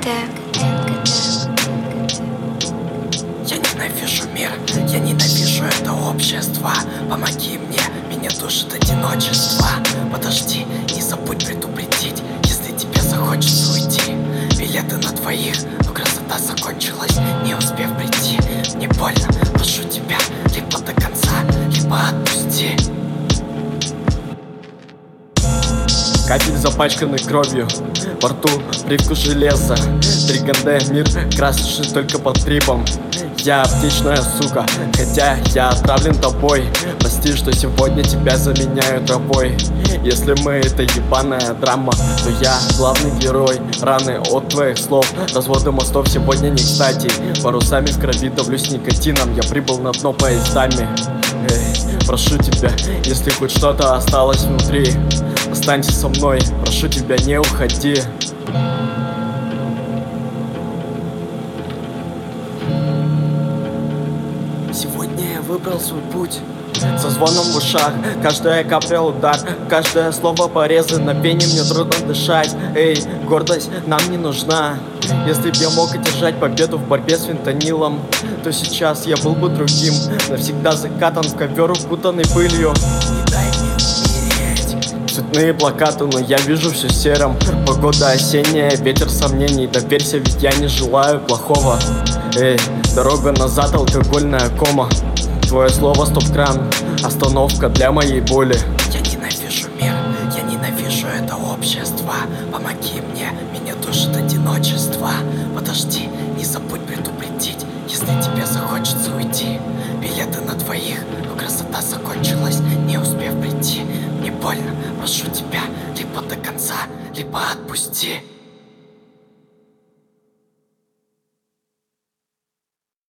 Я ненавижу мир, я ненавижу это общество. Помоги мне, меня душит одиночество. Подожди, не забудь предупредить, если тебе захочется уйти. Билеты на двоих, но красота закончилась, не успев прийти. Мне больно, прошу тебя, либо до конца, либо отпусти. Кафель запачканный кровью, во рту привкус железа. 3ГНД, мир красочный только под трипом. Я аптечная сука, хотя я отравлен тобой. Прости, что сегодня тебя заменяю травой. Если мы это ебаная драма, то я главный герой. Раны от твоих слов, разводы мостов сегодня не кстати. Парусами в крови давлюсь никотином, я прибыл на дно поездами. Прошу тебя, если хоть что-то осталось внутри, останься со мной, прошу тебя, не уходи. Сегодня я выбрал свой путь, со звоном в ушах, каждая капля удар, каждое слово порезы, на пене мне трудно дышать. Эй, гордость нам не нужна. Если б я мог одержать победу в борьбе с фентанилом, то сейчас я был бы другим, навсегда закатан в ковер, укутанный пылью. Не дай мне умереть. Цветные плакаты, но я вижу все серым. Погода осенняя, ветер сомнений. Доверься, ведь я не желаю плохого. Эй, дорога назад, алкогольная кома. Твое слово стоп-кран, остановка для моей боли. Я ненавижу мир, я ненавижу это общество. Помоги мне, меня душит одиночество. Подожди, не забудь предупредить, если тебе захочется уйти. Билеты на двоих, но красота закончилась, не успев прийти. Мне больно, прошу тебя, либо до конца, либо отпусти.